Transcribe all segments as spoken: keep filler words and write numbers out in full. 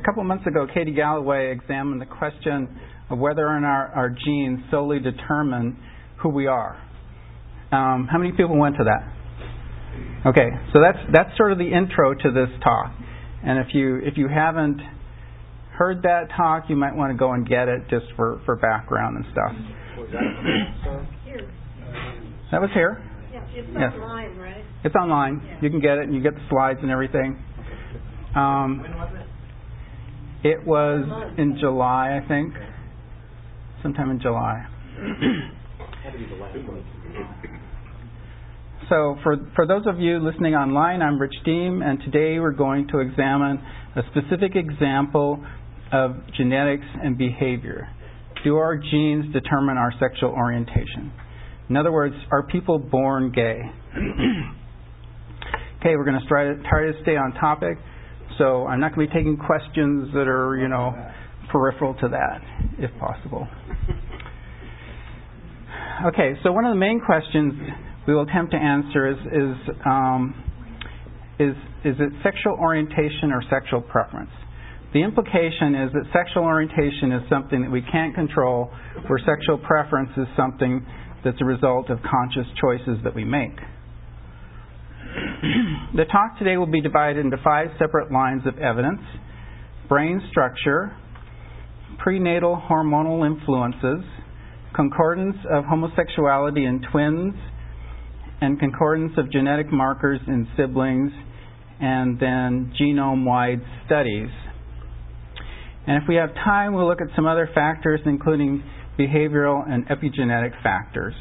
couple of months ago, Katie Galloway examined the question of whether or not our genes solely determine who we are. Um, how many people went to that? Okay, so that's that's sort of the intro to this talk. And if you if you haven't heard that talk, you might want to go and get it just for, for background and stuff. Was that here? That was here. Yeah, it's yes. online, right? It's online. Yeah. You can get it, and you get the slides and everything. Um, when was it? It was in July, I think. Sometime in July. Had to be the last one. So for, for those of you listening online, I'm Rich Deem, and today we're going to examine a specific example of genetics and behavior. Do our genes determine our sexual orientation? In other words, are people born gay? Okay, we're going to try to, try to stay on topic. So I'm not going to be taking questions that are, you know, peripheral to that, if possible. Okay, so one of the main questions we will attempt to answer is is um, is is it sexual orientation or sexual preference? The implication is that sexual orientation is something that we can't control, where sexual preference is something that's a result of conscious choices that we make. The talk today will be divided into five separate lines of evidence: brain structure, prenatal hormonal influences, concordance of homosexuality in twins, and concordance of genetic markers in siblings, and then genome-wide studies. And if we have time, we'll look at some other factors, including behavioral and epigenetic factors.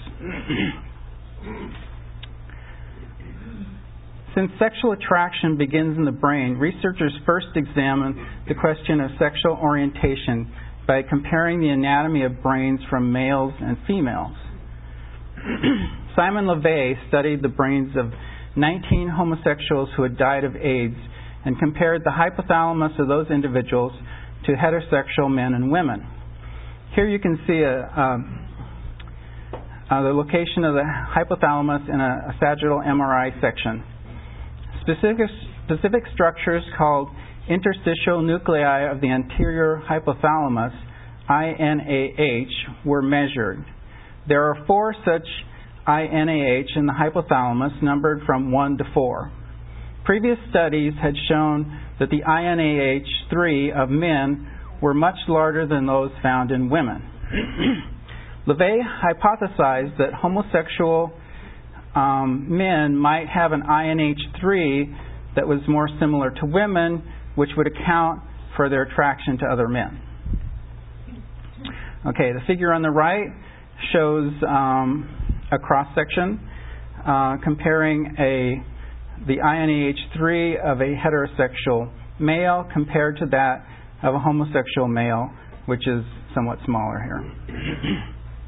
Since sexual attraction begins in the brain, researchers first examined the question of sexual orientation by comparing the anatomy of brains from males and females. Simon LeVay studied the brains of nineteen homosexuals who had died of AIDS and compared the hypothalamus of those individuals to heterosexual men and women. Here you can see a, um, uh, the location of the hypothalamus in a, a sagittal M R I section. Specific, specific structures called interstitial nuclei of the anterior hypothalamus, I N A H, were measured. There are four such I N A H in the hypothalamus, numbered from one to four. Previous studies had shown that the I N A H three of men were much larger than those found in women. LeVay hypothesized that homosexual um, men might have an I N A H three that was more similar to women, which would account for their attraction to other men. Okay, the figure on the right shows um, a cross-section uh, comparing a the I N A H three of a heterosexual male compared to that of a homosexual male, which is somewhat smaller here.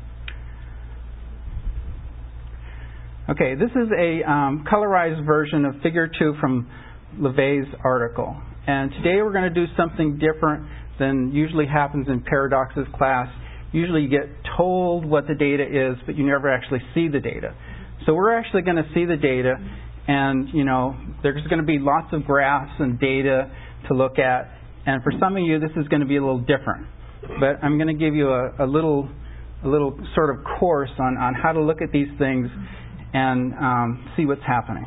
Okay, this is a um, colorized version of Figure two from LeVay's article. And today we're going to do something different than usually happens in paradoxes class. Usually you get told what the data is, but you never actually see the data. So we're actually going to see the data, and, you know, there's going to be lots of graphs and data to look at. And for some of you, this is going to be a little different. But I'm going to give you a, a little a little sort of course on, on how to look at these things and um, see what's happening.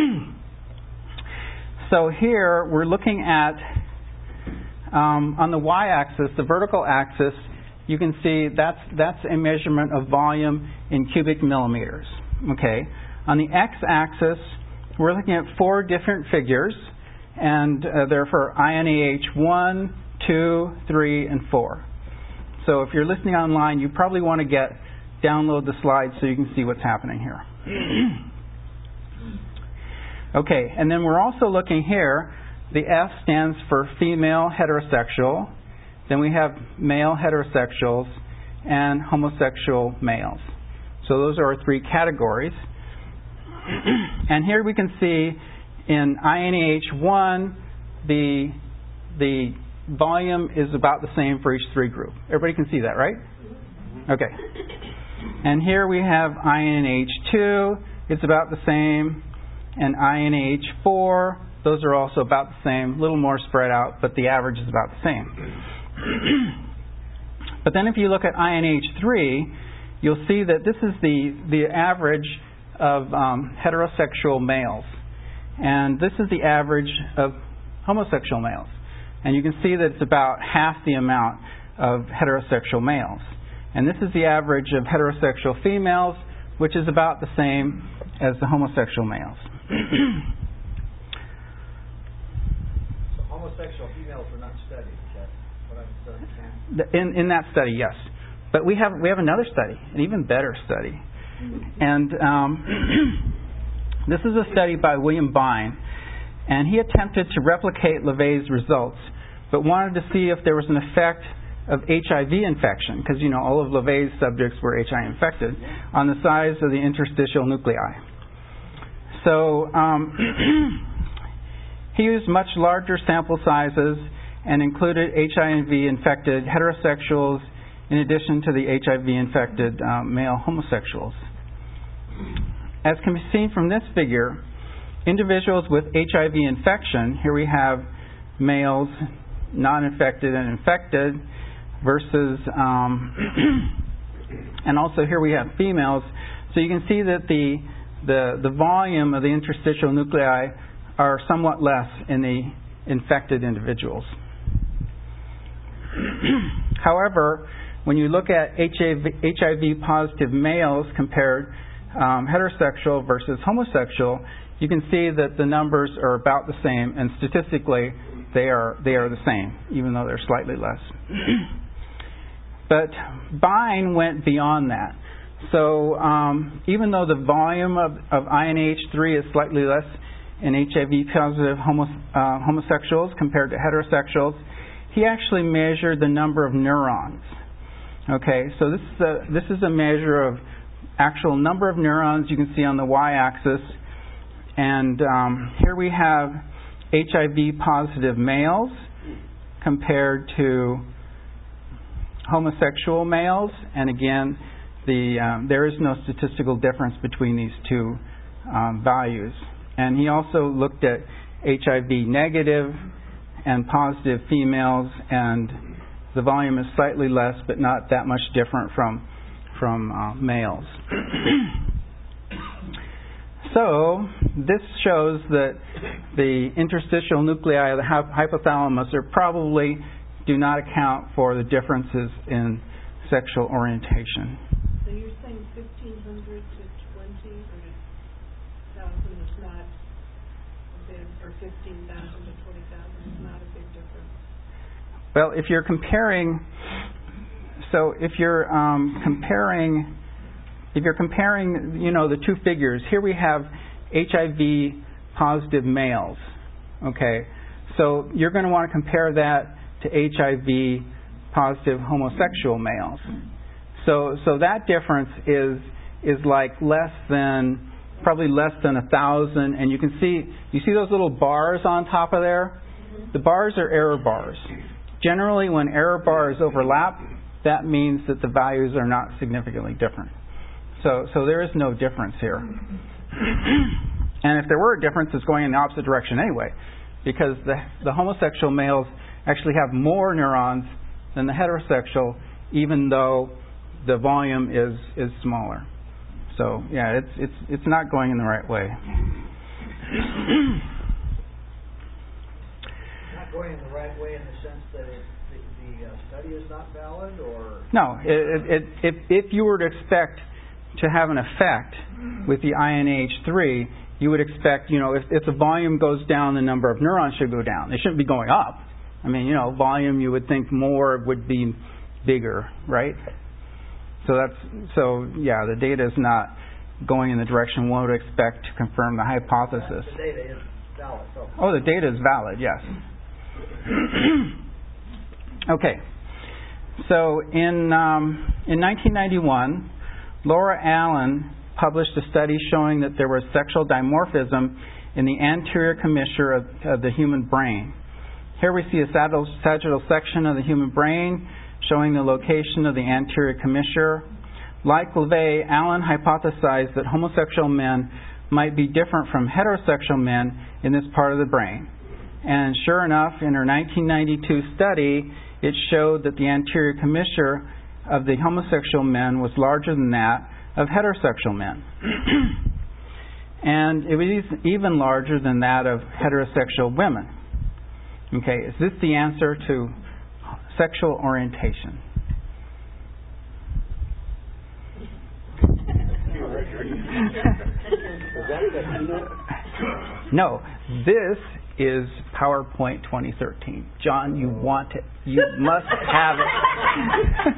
So here we're looking at, um, on the y-axis, the vertical axis, you can see that's that's a measurement of volume in cubic millimeters. Okay. On the x-axis, we're looking at four different figures, and uh, they're for I N A H one, two, three, and four. So if you're listening online, you probably want to get download the slides so you can see what's happening here. Okay, and then we're also looking here, the F stands for female heterosexual. Then we have male heterosexuals and homosexual males. So those are our three categories. And here we can see in I N A H one, the, the volume is about the same for each three group. Everybody can see that, right? Okay. And here we have I N A H two, it's about the same. And I N A H four, those are also about the same, a little more spread out, but the average is about the same. But then if you look at I N H three, you'll see that this is the, the average of um, heterosexual males. And this is the average of homosexual males. And you can see that it's about half the amount of heterosexual males. And this is the average of heterosexual females, which is about the same as the homosexual males. So homosexual females were not studied, is that what I'm to understand? In, in that study, yes. But we have we have another study, an even better study. And um, this is a study by William Bine. And he attempted to replicate LeVay's results, but wanted to see if there was an effect of H I V infection, because, you know, all of LeVay's subjects were H I V infected, on the size of the interstitial nuclei. So um, he used much larger sample sizes and included H I V-infected heterosexuals in addition to the H I V-infected um, male homosexuals. As can be seen from this figure, individuals with H I V infection, here we have males, non-infected and infected, versus, um, and also here we have females. So you can see that the, the, the volume of the interstitial nuclei are somewhat less in the infected individuals. However, when you look at H I V positive males compared um, heterosexual versus homosexual, you can see that the numbers are about the same, and statistically they are they are the same, even though they're slightly less. But Bine went beyond that. So um, even though the volume of, of I N H three is slightly less in H I V positive homo, uh, homosexuals compared to heterosexuals, he actually measured the number of neurons. Okay, so this is a, this is a measure of actual number of neurons you can see on the y-axis. And um, here we have H I V positive males compared to homosexual males. And again, the um, there is no statistical difference between these two um, values. And he also looked at H I V negative and positive females, and the volume is slightly less, but not that much different from from uh, males. So this shows that the interstitial nuclei of the hypothalamus are probably do not account for the differences in sexual orientation. So you're saying fifteen hundred to twenty or to thousand is not a big, or fifteen thousand to twenty thousand is not a big difference? Well, if you're comparing, so if you're um, comparing, if you're comparing, you know, the two figures, here we have H I V positive males. Okay, so you're going to want to compare that to H I V positive homosexual males. So, so that difference is is like less than, probably less than a thousand. And you can see, you see those little bars on top of there? The bars are error bars. Generally, when error bars overlap, that means that the values are not significantly different. So, so there is no difference here. And if there were a difference, it's going in the opposite direction anyway, because the, the homosexual males actually have more neurons than the heterosexual, even though the volume is, is smaller. So yeah, it's it's it's not going in the right way. Not going in the right way in the sense that it, the, the uh, study is not valid, or no. It, it, it, if if you were to expect to have an effect with the I N H three, you would expect, you know, if, if the volume goes down, the number of neurons should go down. They shouldn't be going up. I mean, you know, volume, you would think more would be bigger, right? So that's so yeah. The data is not going in the direction one would expect to confirm the hypothesis. the data is valid. So. Oh, the data is valid. Yes. Okay. So in um, in nineteen ninety-one, Laura Allen published a study showing that there was sexual dimorphism in the anterior commissure of, of the human brain. Here we see a sagittal, sagittal section of the human brain showing the location of the anterior commissure. Like LeVay, Allen hypothesized that homosexual men might be different from heterosexual men in this part of the brain. And sure enough, in her nineteen ninety-two study, it showed that the anterior commissure of the homosexual men was larger than that of heterosexual men. And it was even larger than that of heterosexual women. Okay, is this the answer to sexual orientation? No, this is PowerPoint twenty thirteen. John, you want it. You must have it.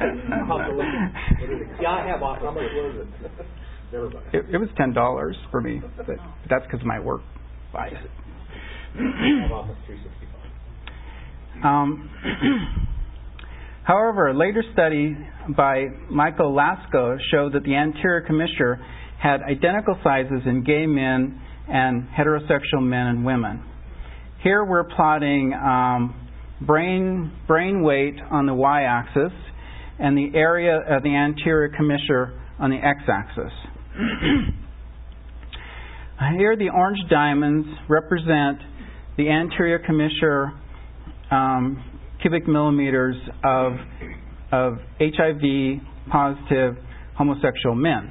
Yeah, I have office. How much was it? It, it was ten dollars for me, but that's because my work buys it. I have Office three sixty-five. Um, however, a later study by Michael Lasko showed that the anterior commissure had identical sizes in gay men and heterosexual men and women. Here we're plotting um, brain brain weight on the y-axis and the area of the anterior commissure on the x-axis. Here the orange diamonds represent the anterior commissure um, cubic millimeters of of H I V positive homosexual men.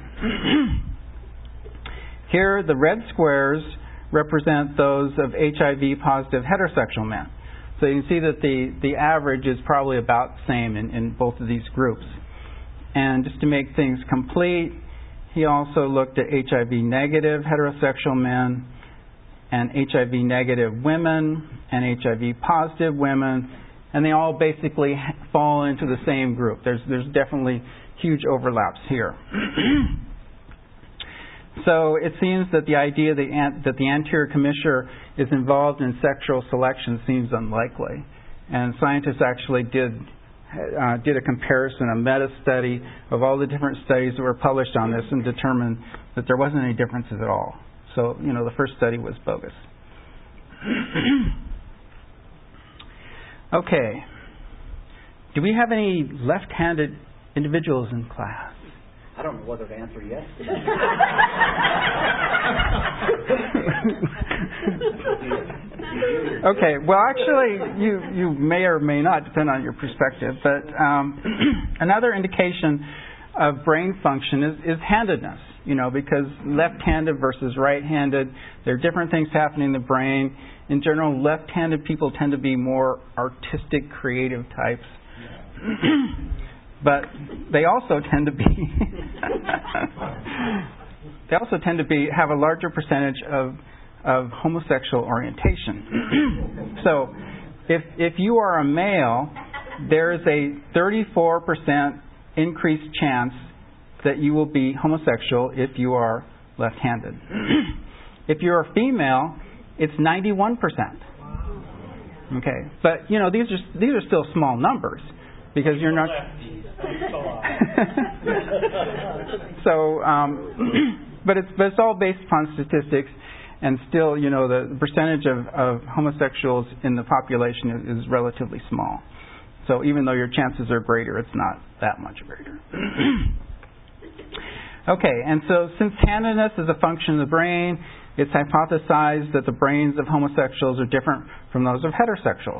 Here the red squares represent those of H I V positive heterosexual men. So you can see that the, the average is probably about the same in, in both of these groups. And just to make things complete, he also looked at H I V negative heterosexual men and H I V negative women and H I V positive women, and they all basically fall into the same group. There's there's definitely huge overlaps here. So it seems that the idea that, that the anterior commissure is involved in sexual selection seems unlikely. And scientists actually did uh, did a comparison, a meta-study of all the different studies that were published on this and determined that there wasn't any differences at all. So, you know, the first study was bogus. Okay. Do we have any left-handed individuals in class? I don't know whether to answer yes. Okay, well, actually, you, you may or may not, depend on your perspective, but um, another indication of brain function is, is handedness, you know, because left-handed versus right-handed, there are different things happening in the brain. In general, left-handed people tend to be more artistic, creative types. But they also tend to be they also tend to be have a larger percentage of of homosexual orientation. So, if if you are a male, there is a thirty-four percent increased chance that you will be homosexual if you are left-handed. If you're a female, it's ninety-one percent. Okay, but you know these are these are still small numbers because you're not. so, um, but it's but it's all based upon statistics, and still, you know, the percentage of, of homosexuals in the population is, is relatively small. So even though your chances are greater, it's not that much greater. Okay, and so since handedness is a function of the brain, it's hypothesized that the brains of homosexuals are different from those of heterosexuals.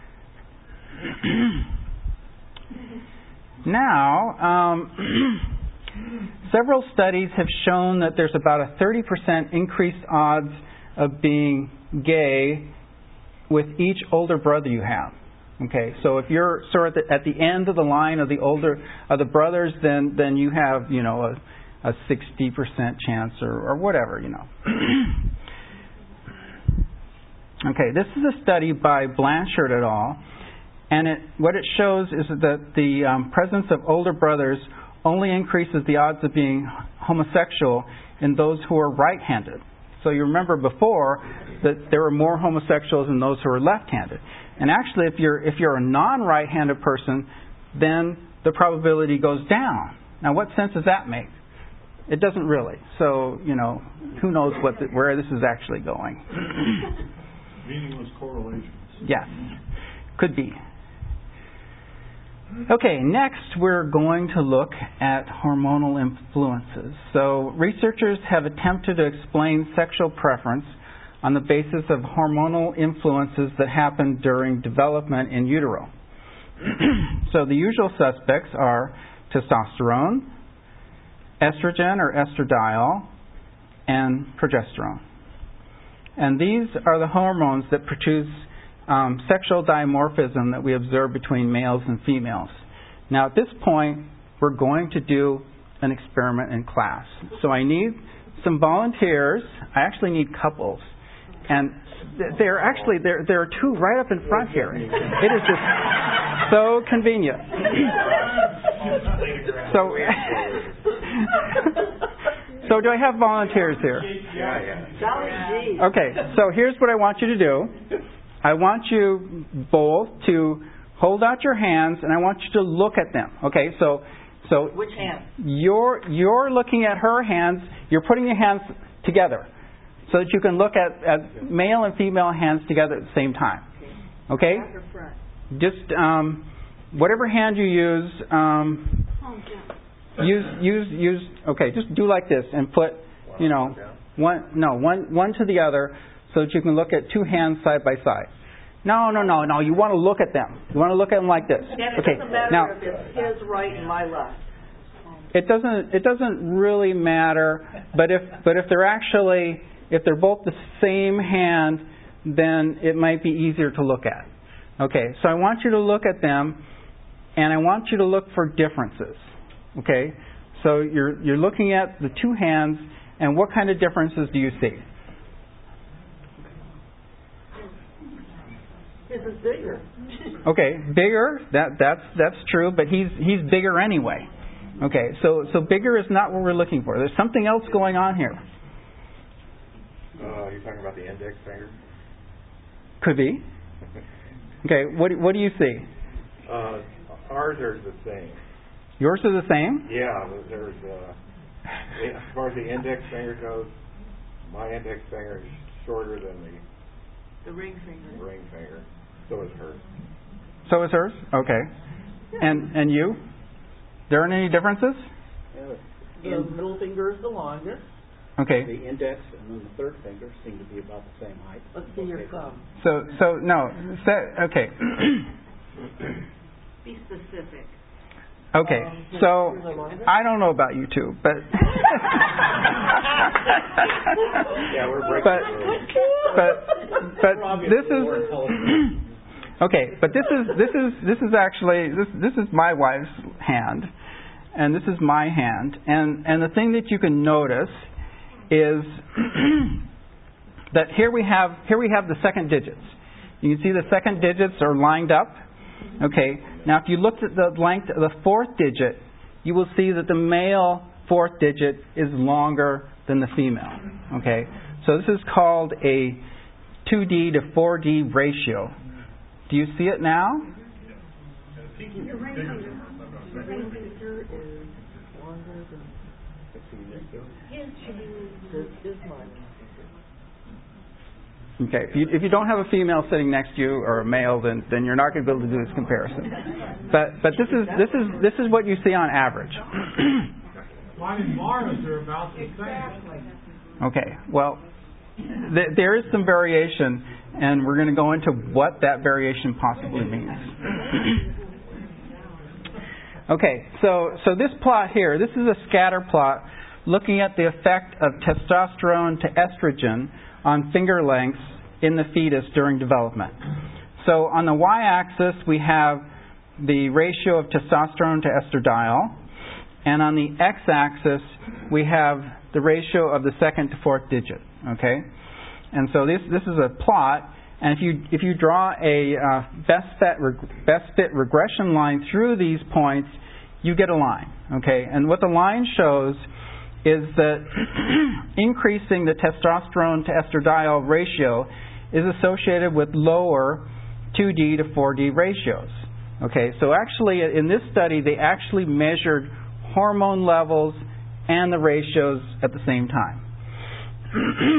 Now, um, several studies have shown that there's about a thirty percent increased odds of being gay with each older brother you have. Okay, so if you're sort of at the end of the line of the older of the brothers, then then you have, you know, a, a sixty percent chance or, or whatever, you know. Okay, this is a study by Blanchard et al. And it, what it shows is that the um, presence of older brothers only increases the odds of being homosexual in those who are right-handed. So you remember before that there were more homosexuals than those who are left-handed. And actually, if you're if you're a non-right-handed person, then the probability goes down. Now, what sense does that make? It doesn't really. So, you know, who knows what the, where this is actually going? Meaningless correlations. Yes, could be. Okay, next we're going to look at hormonal influences. So researchers have attempted to explain sexual preference on the basis of hormonal influences that happen during development in utero. So the usual suspects are testosterone, estrogen or estradiol, and progesterone. And these are the hormones that produce um, sexual dimorphism that we observe between males and females. Now at this point, we're going to do an experiment in class. So I need some volunteers. I actually need couples. And there are actually, there, there are two right up in front here. It is just so convenient. So, so do I have volunteers here? Okay, so here's what I want you to do. I want you both to hold out your hands, and I want you to look at them. Okay, so so which hand? You're you're looking at her hands. You're putting your hands together, so that you can look at, at male and female hands together at the same time. Okay? Back or front? Just um, whatever hand you use. Um, use use use. Okay, just do like this and put, you know, one no one one to the other, so that you can look at two hands side by side. No, no, no, no. You want to look at them. You want to look at them like this. And it okay. doesn't matter Now, if it's his right and my left. It doesn't. It doesn't really matter. But if but if they're actually if they're both the same hand, then it might be easier to look at. Okay. So I want you to look at them, and I want you to look for differences. Okay. So you're you're looking at the two hands, and what kind of differences do you see? His is bigger. Okay, bigger. That that's that's true, but he's he's bigger anyway. Okay, so so bigger is not what we're looking for. There's something else going on here. Uh, you're talking about the index finger? Could be. Okay, what what do you see? Uh, ours are the same. Yours are the same? Yeah, there's uh, as far as the index finger goes, my index finger is shorter than the the ring finger. Ring finger. So is hers. So is hers? Okay. And and you? There aren't any differences? Yeah, the middle finger is the longest. Okay. The index and then the third finger seem to be about the same height. Let's see your thumb. So so no. So, okay. Be specific. Okay. Um, So I don't know about you two, but Yeah, we're breaking but the rules. but but this is okay. But this is this is this is actually this this is my wife's hand, and this is my hand, and and the thing that you can notice is that here we have here we have the second digits. You can see the second digits are lined up. Okay. Now, if you looked at the length of the fourth digit, you will see that the male fourth digit is longer than the female. Okay. So this is called a two D to four D ratio. Do you see it now? Your ring finger. Your ring finger is longer than his should be his is mine. Okay. If you, if you don't have a female sitting next to you or a male, then, then you're not going to be able to do this comparison. But but this is this is this is what you see on average. Mine and Mara's are about the same. Okay. Well, th- there is some variation, and we're going to go into what that variation possibly means. Okay. So so this plot here, this is a scatter plot looking at the effect of testosterone to estrogen on finger lengths in the fetus during development. So on the y-axis we have the ratio of testosterone to estradiol, and on the x-axis we have the ratio of the second to fourth digit. Okay, and so this this is a plot, and if you if you draw a uh, best fit reg- best fit regression line through these points, you get a line. Okay, and what the line shows is that increasing the testosterone to estradiol ratio is associated with lower two D to four D ratios. Okay, so actually in this study they actually measured hormone levels and the ratios at the same time.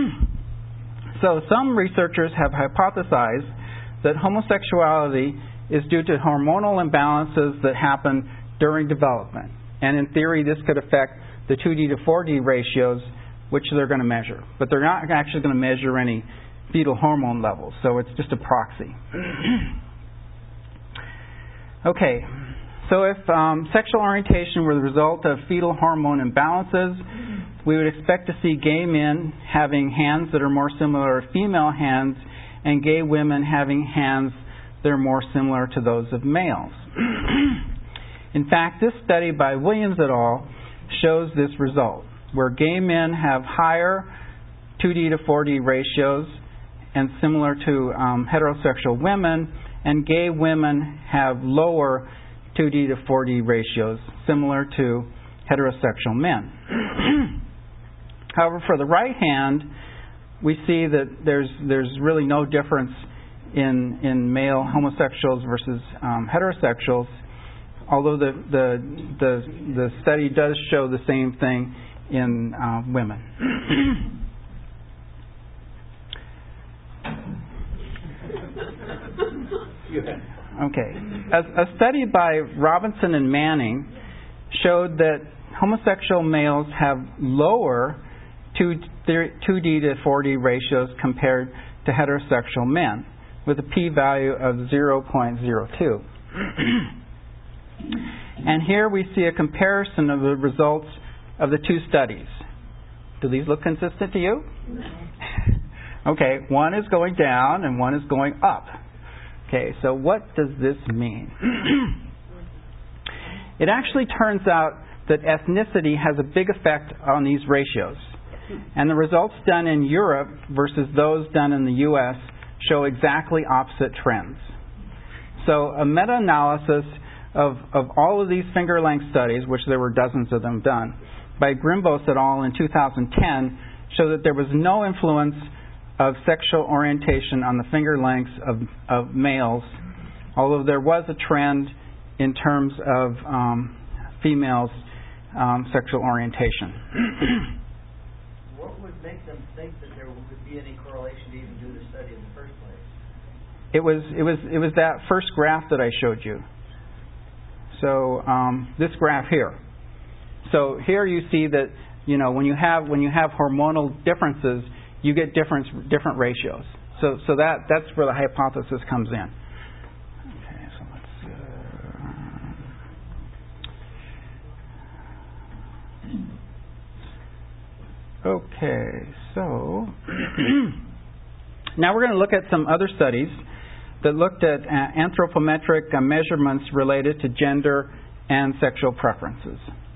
So some researchers have hypothesized that homosexuality is due to hormonal imbalances that happen during development. And in theory, this could affect the two D to four D ratios, which they're going to measure. But they're not actually going to measure any fetal hormone levels, so it's just a proxy. Okay, so if um, sexual orientation were the result of fetal hormone imbalances, we would expect to see gay men having hands that are more similar to female hands and gay women having hands that are more similar to those of males. In fact, this study by Williams et al. Shows this result, where gay men have higher two D to four D ratios and similar to um, heterosexual women, and gay women have lower two D to four D ratios, similar to heterosexual men. However, for the right hand, we see that there's there's really no difference in in male homosexuals versus um, heterosexuals, although the, the the the study does show the same thing in uh, women. Okay. A, a study by Robinson and Manning showed that homosexual males have lower two D to four D ratios compared to heterosexual men, with a p-value of zero point zero two. And here we see a comparison of the results of the two studies. Do these look consistent to you? Okay, one is going down and one is going up. Okay, so what does this mean? It actually turns out that ethnicity has a big effect on these ratios. And the results done in Europe versus those done in the U S show exactly opposite trends. So a meta-analysis of, of all of these finger-length studies, which there were dozens of them done, by Grimbos et al. In two thousand ten, showed that there was no influence of sexual orientation on the finger lengths of, of males, although there was a trend in terms of um, females' um, sexual orientation. What would make them think that there would be any correlation to even do the study in the first place? It was it was it was that first graph that I showed you. So um, this graph here. So here you see that, you know, when you have when you have hormonal differences, you get different different ratios. So so that that's where the hypothesis comes in. Okay, so let's. Uh, okay, so now we're going to look at some other studies that looked at uh, anthropometric uh, measurements related to gender and sexual preferences.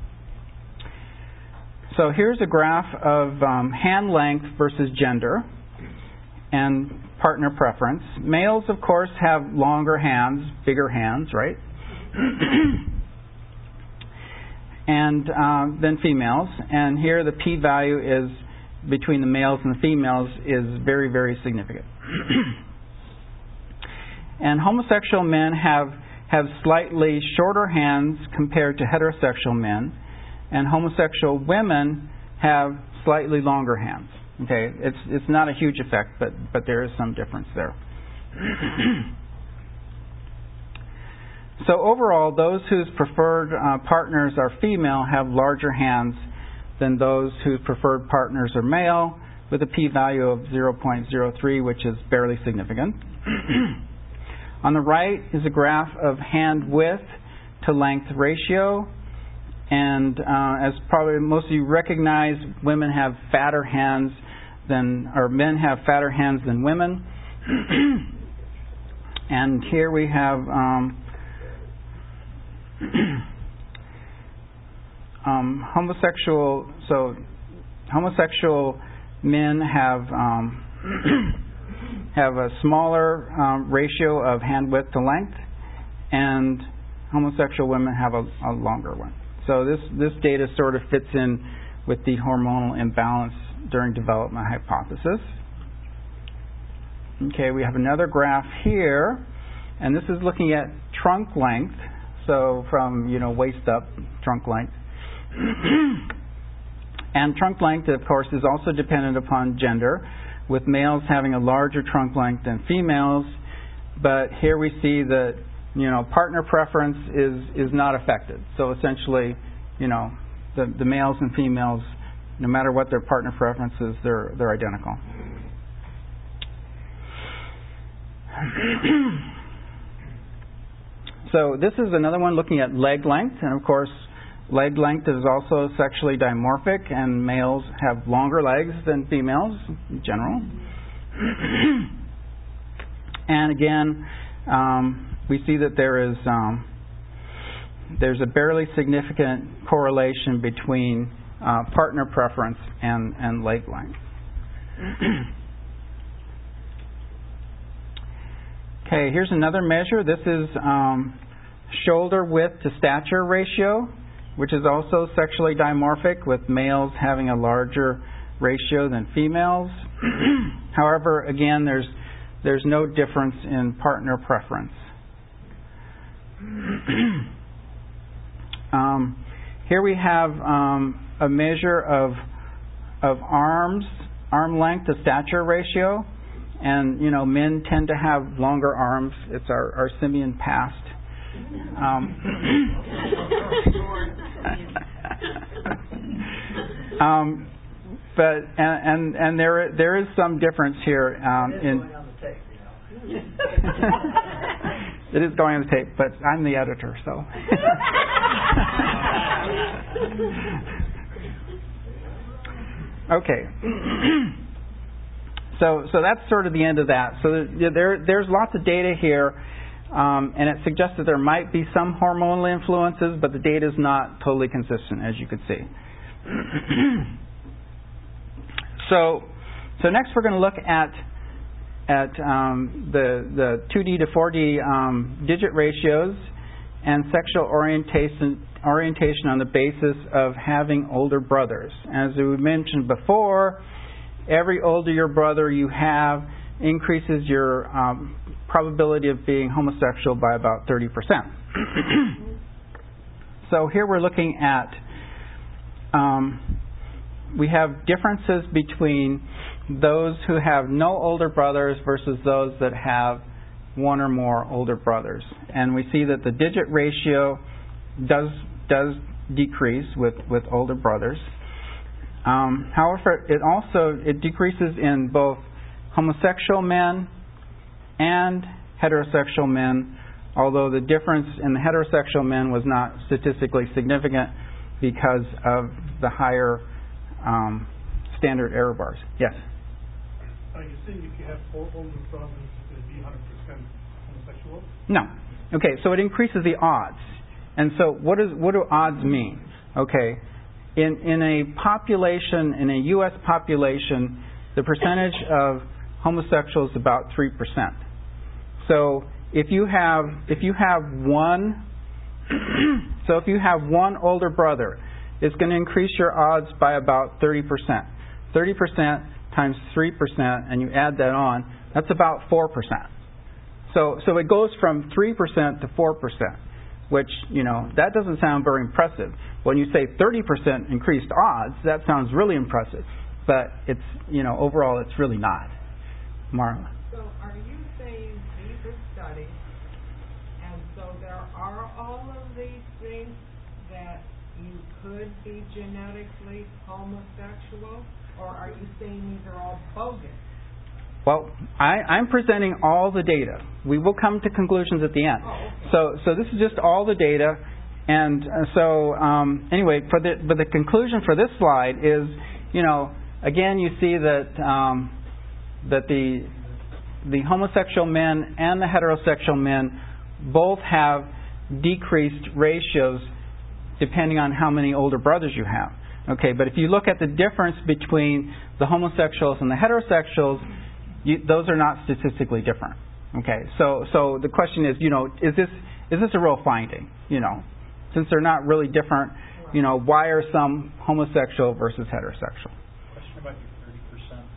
So here's a graph of um, hand length versus gender and partner preference. Males, of course, have longer hands, bigger hands, right? and uh, than females. And here the p-value is between the males and the females is very, very significant. And homosexual men have have slightly shorter hands compared to heterosexual men, and homosexual women have slightly longer hands. Okay, it's it's not a huge effect, but but there is some difference there. So overall, those whose preferred uh, partners are female have larger hands than those whose preferred partners are male, with a p-value of zero point zero three, which is barely significant. On the right is a graph of hand width to length ratio. And uh, as probably most of you recognize, women have fatter hands than, or men have fatter hands than women. And here we have um, um, homosexual. So homosexual men have um, have a smaller um, ratio of hand width to length, and homosexual women have a, a longer one. So this, this data sort of fits in with the hormonal imbalance during development hypothesis. Okay, we have another graph here, and this is looking at trunk length, so from, you know, waist up, trunk length. And trunk length, of course, is also dependent upon gender, with males having a larger trunk length than females. But here we see that you know, partner preference is, is not affected. So essentially, you know, the, the males and females, no matter what their partner preference is, they're, they're identical. So this is another one looking at leg length, and of course, leg length is also sexually dimorphic, and males have longer legs than females in general. And again, um, we see that there is um, there's a barely significant correlation between uh, partner preference and, and leg length. Okay, here's another measure. This is um, shoulder width to stature ratio, which is also sexually dimorphic, with males having a larger ratio than females. However, again, there's there's no difference in partner preference. um, here we have um, a measure of of arms, arm length to stature ratio. And, you know, men tend to have longer arms. It's our, our simian past. Um, um, but and, and and there there is some difference here um, in. It is going on the tape, but I'm the editor, so. Okay. So, so that's sort of the end of that. So there, there's lots of data here, um, and it suggests that there might be some hormonal influences, but the data is not totally consistent, as you can see. so, so next we're going to look at at um, the the two D to four D um, digit ratios and sexual orientation orientation on the basis of having older brothers. As we mentioned before, every older your brother you have increases your um, probability of being homosexual by about thirty percent. So here we're looking at, um, we have differences between those who have no older brothers versus those that have one or more older brothers. And we see that the digit ratio does does decrease with, with older brothers. Um, however, it also it decreases in both homosexual men and heterosexual men, although the difference in the heterosexual men was not statistically significant because of the higher um, standard error bars. Yes? Are you saying if you have four older brothers, it'd be one hundred percent homosexual? No. Okay, so it increases the odds. And so what is what do odds mean? Okay. In in a population, in a U S population, the percentage of homosexuals is about three percent. So if you have if you have one so if you have one older brother, it's going to increase your odds by about thirty percent. thirty percent times three percent, and you add that on, that's about four percent. So so it goes from three percent to four percent, which, you know, that doesn't sound very impressive. When you say thirty percent increased odds, that sounds really impressive. But it's, you know, overall it's really not. Marla. So are you saying these are studies, and so there are all of these things that you could be genetically homosexual, or are you saying these are all bogus? Well, I, I'm presenting all the data. We will come to conclusions at the end. Oh, okay. So, so this is just all the data, and uh, so um, anyway, for the but the conclusion for this slide is, you know, again you see that um, that the the homosexual men and the heterosexual men both have decreased ratios depending on how many older brothers you have. Okay, but if you look at the difference between the homosexuals and the heterosexuals, You, those are not statistically different. Okay, so so the question is, you know, is this is this a real finding? You know, since they're not really different, you know, why are some homosexual versus heterosexual? Question about your thirty percent.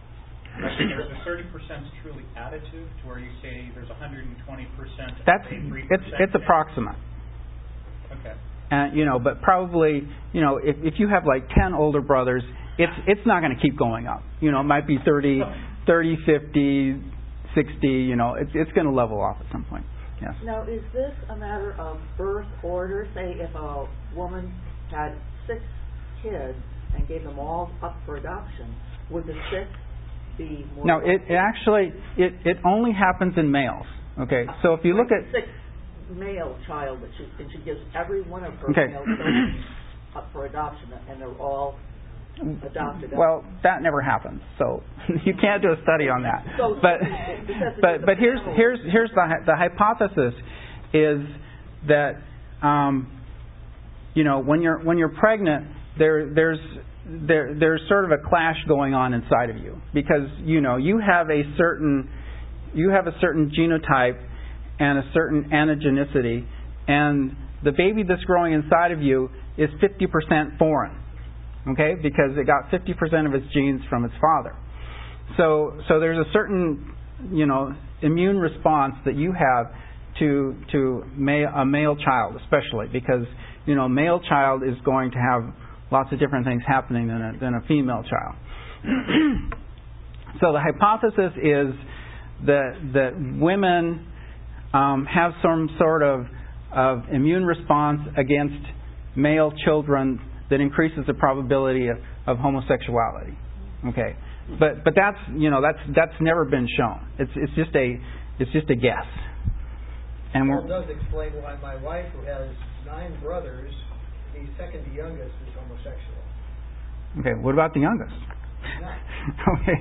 Is the thirty percent truly additive, to where you say there's one hundred twenty percent? That's it's it's approximate. Okay. And you know, but probably, you know, if if you have like ten older brothers, it's it's not going to keep going up. You know, it might be thirty. thirty, fifty, sixty, you know, it's it's going to level off at some point. Yes. Now, is this a matter of birth order? Say if a woman had six kids and gave them all up for adoption, would the sixth be more... No, it, it actually, it, it only happens in males. Okay, so if you look at... Six male child, that she, and she gives every one of her Okay. male children up for adoption, and they're all adopted. Well, that never happens, so you can't do a study on that. So, but because but but here's here's here's the the hypothesis is that um, you know when you're when you're pregnant, there there's there there's sort of a clash going on inside of you, because you know you have a certain you have a certain genotype and a certain anagenicity, and the baby that's growing inside of you is fifty percent foreign. Okay, because it got fifty percent of its genes from its father. So, so there's a certain, you know, immune response that you have to to ma- a male child, especially because you know, male child is going to have lots of different things happening than a, than a female child. So the hypothesis is that that women um, have some sort of of immune response against male children that increases the probability of, of homosexuality. Okay, but but that's you know that's that's never been shown. It's it's just a it's just a guess. And we're, it does explain why my wife, who has nine brothers, the second youngest is homosexual. Okay, what about the youngest? Okay.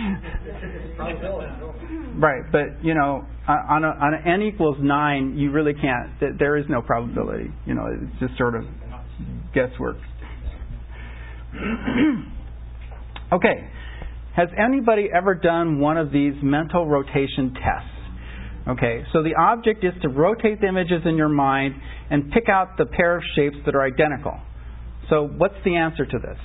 Right, but you know, on a, on an n equals nine, you really can't. There is no probability. You know, it's just sort of guesswork. Okay, has anybody ever done one of these mental rotation tests? Okay, so the object is to rotate the images in your mind and pick out the pair of shapes that are identical. So what's the answer to this?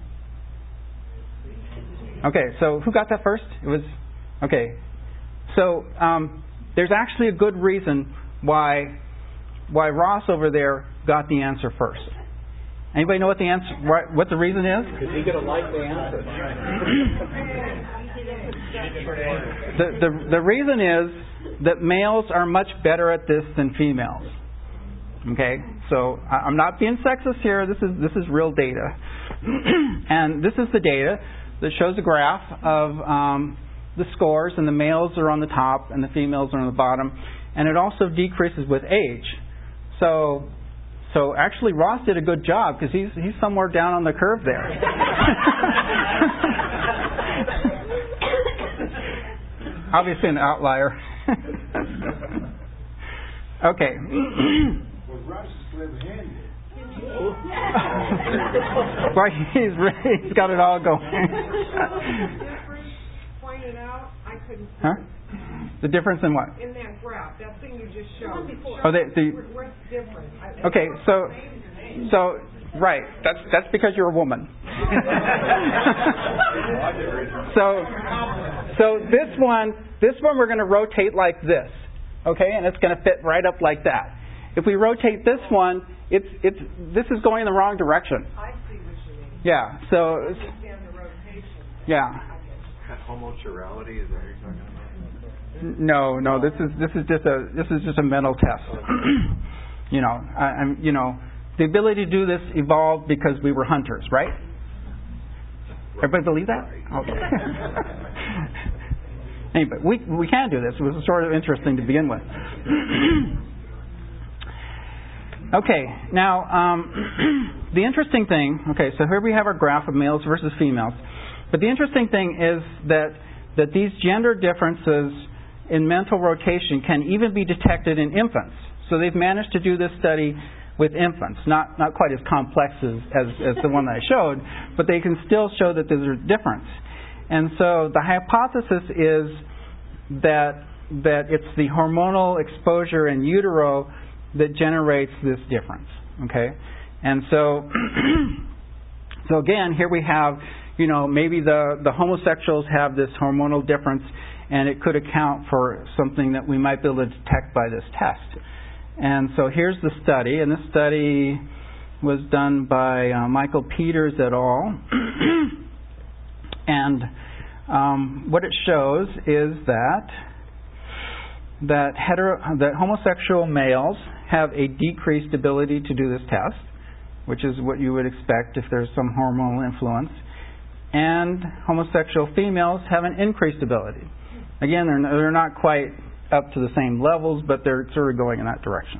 Okay, so who got that first? It was, okay. So um, there's actually a good reason why why Ross over there got the answer first. Anybody know what the answer, what the reason is? Because he's going to like the answer. the, the the reason is that males are much better at this than females. Okay, so I'm not being sexist here. This is this is real data, and this is the data that shows a graph of um, the scores, and the males are on the top and the females are on the bottom, and it also decreases with age. So, so actually, Ross did a good job because he's he's somewhere down on the curve there. Obviously, an outlier. Okay. Well, Ross is clever-handed. Well, he's really, he's got it all going. Difference pointed out, I couldn't see Huh? it. The difference in what? In that graph, that thing you just showed. Oh, the, the, What's different? I- okay, so so right, that's that's because you're a woman. so so this one this one we're going to rotate like this, okay, and it's going to fit right up like that. If we rotate this one, it's it's this is going in the wrong direction. I see what you mean. Yeah. So I understand the rotation. yeah. Homosexuality, is that what you're talking about? No, no. This is this is just a this is just a mental test. you know, I, I'm you know, the ability to do this evolved because we were hunters, right? Everybody believe that? Okay. Anyway, we we can do this. It was sort of interesting to begin with. Okay, now um, the interesting thing. Okay, so here we have our graph of males versus females. But the interesting thing is that that these gender differences in mental rotation can even be detected in infants. So they've managed to do this study with infants, not not quite as complex as, as, as the one that I showed, but they can still show that there's a difference. And so the hypothesis is that that it's the hormonal exposure in utero that generates this difference. Okay, and so so again, here we have, you know, maybe the the homosexuals have this hormonal difference, and it could account for something that we might be able to detect by this test. And so here's the study, and this study was done by uh, Michael Peters et al. And um, what it shows is that, that hetero, that homosexual males have a decreased ability to do this test, which is what you would expect if there's some hormonal influence, and homosexual females have an increased ability. Again, they're, they're not quite up to the same levels, but they're sort of going in that direction.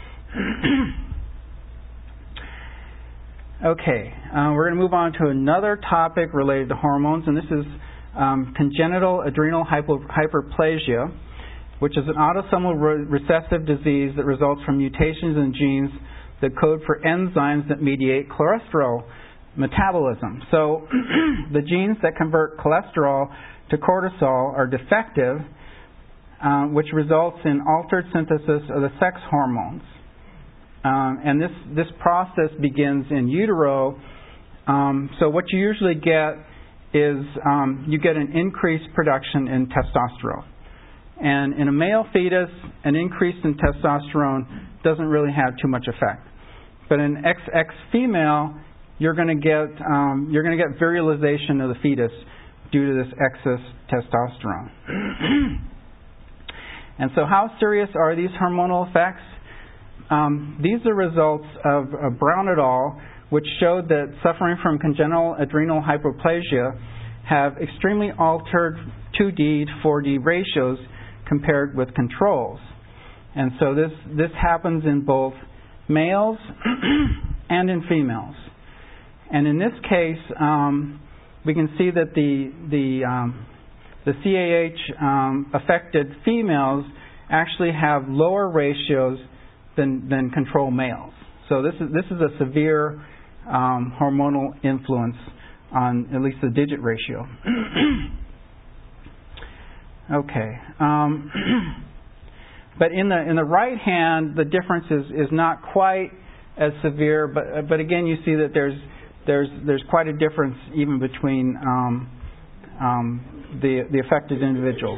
Okay, uh, we're going to move on to another topic related to hormones, and this is um, congenital adrenal hypo- hyperplasia, which is an autosomal re- recessive disease that results from mutations in genes that code for enzymes that mediate cholesterol metabolism. So the genes that convert cholesterol to cortisol are defective, uh, which results in altered synthesis of the sex hormones. Um, and this, this process begins in utero. Um, so what you usually get is um, you get an increased production in testosterone. And in a male fetus, an increase in testosterone doesn't really have too much effect. But in X X female, you're going to get um, you're going to get virilization of the fetus due to this excess testosterone. And so, how serious are these hormonal effects? Um, these are results of uh, Brown et al., which showed that suffering from congenital adrenal hyperplasia have extremely altered two D to four D ratios compared with controls. And so this, this happens in both males and in females. And in this case, um, we can see that the, the, um, the C A H um, affected females actually have lower ratios than, than control males. So this is, this is a severe um, hormonal influence on at least the digit ratio. Okay. Um, but in the in the right hand, the difference is, is not quite as severe. But but again, you see that there's there's there's quite a difference even between um, um, the the affected individuals.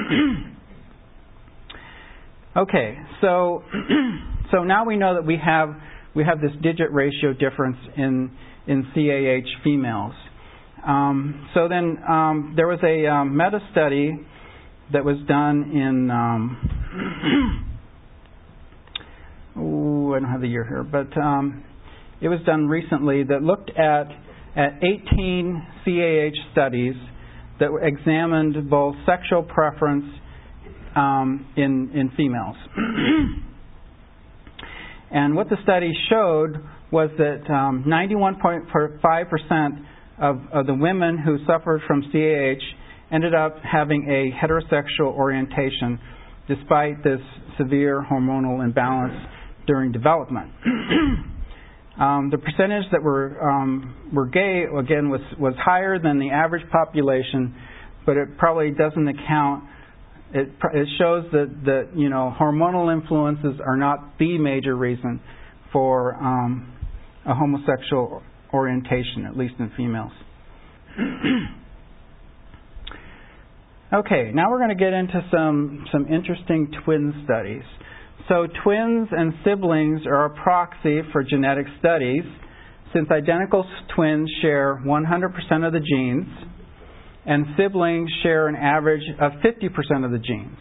Okay. So so now we know that we have we have this digit ratio difference in in C A H females. Um, so then um, there was a um, meta study that was done in, um, ooh, I don't have the year here, but um, it was done recently that looked at, at eighteen C A H studies that examined both sexual preference um, in, in females. And what the study showed was that um, ninety-one point five percent of, of the women who suffered from C A H ended up having a heterosexual orientation despite this severe hormonal imbalance during development. um, the percentage that were um, were gay, again, was, was higher than the average population, but it probably doesn't account. It, it shows that, that you know hormonal influences are not the major reason for um, a homosexual orientation, at least in females. Okay, now we're going to get into some, some interesting twin studies. So twins and siblings are a proxy for genetic studies, since identical twins share one hundred percent of the genes, and siblings share an average of fifty percent of the genes.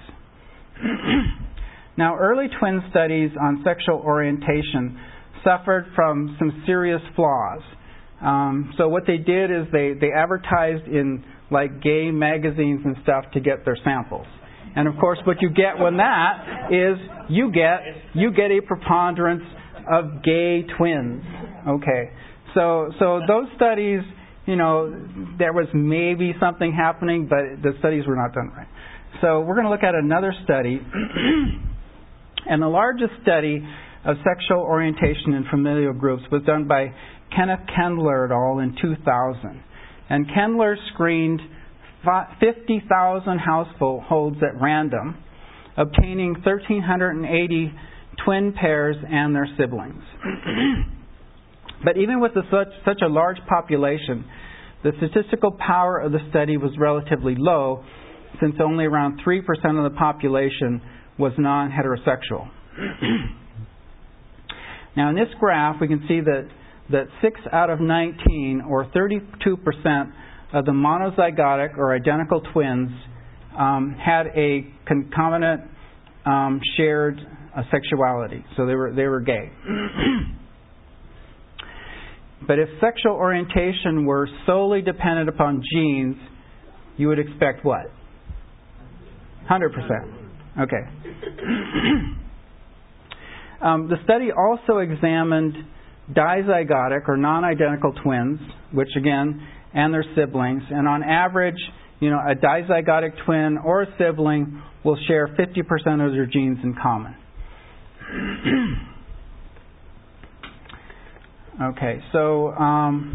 Now, early twin studies on sexual orientation suffered from some serious flaws. Um, so what they did is they, they advertised in like gay magazines and stuff to get their samples. And of course what you get when that is you get you get a preponderance of gay twins. Okay. So so those studies, you know, there was maybe something happening, but the studies were not done right. So we're going to look at another study. And the largest study of sexual orientation in familial groups was done by Kenneth Kendler et al. In two thousand. And Kendler screened fifty thousand households at random, obtaining one thousand three hundred eighty twin pairs and their siblings. But even with the such, such a large population, the statistical power of the study was relatively low, since only around three percent of the population was non-heterosexual. Now in this graph, we can see that that six out of nineteen, or thirty-two percent, of the monozygotic or identical twins um, had a concomitant um, shared uh, sexuality, so they were they were gay. But if sexual orientation were solely dependent upon genes, you would expect what? one hundred percent. Okay. um, the study also examined dizygotic or non-identical twins, which again, and their siblings. And on average, you know, a dizygotic twin or a sibling will share fifty percent of their genes in common. Okay, so um,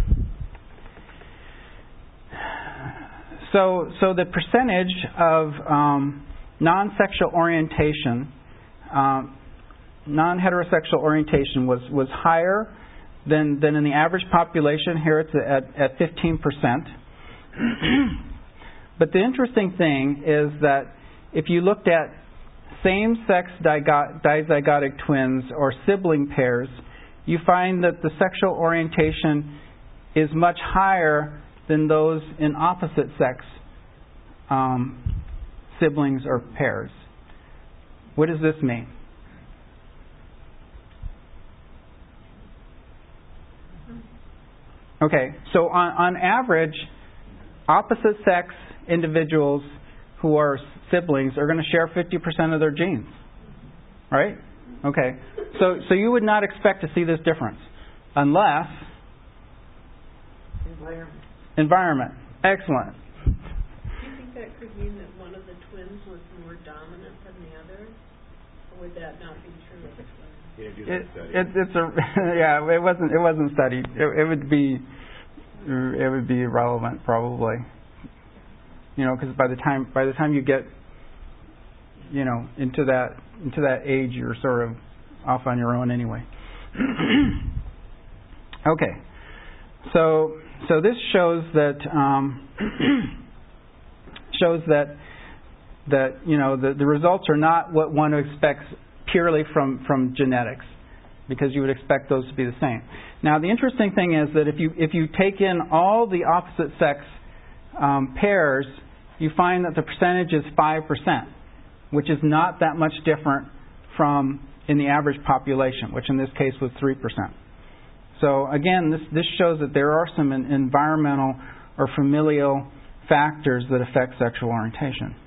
so so the percentage of um, non-sexual orientation, um, non-heterosexual orientation was, was higher than than in the average population. Here it's at at fifteen percent. But the interesting thing is that if you looked at same-sex digo- dizygotic twins or sibling pairs, you find that the sexual orientation is much higher than those in opposite sex um, siblings or pairs. What does this mean? Okay, so on, on average, opposite sex individuals who are siblings are going to share fifty percent of their genes. Right? Okay. So so you would not expect to see this difference unless Environment. environment. Excellent. Do you think that could mean that one of the twins was more dominant than the other? Or would that not be true? You didn't do It, that study. it, it's a yeah. It wasn't it wasn't studied. It, it would be it would be irrelevant probably. You know, because by the time by the time you get you know into that into that age, you're sort of off on your own anyway. Okay, so so this shows that um, shows that that you know the, the results are not what one expects purely from, from genetics, because you would expect those to be the same. Now the interesting thing is that if you if you take in all the opposite sex um, pairs, you find that the percentage is five percent, which is not that much different from in the average population, which in this case was three percent. So again, this, this shows that there are some in, environmental or familial factors that affect sexual orientation.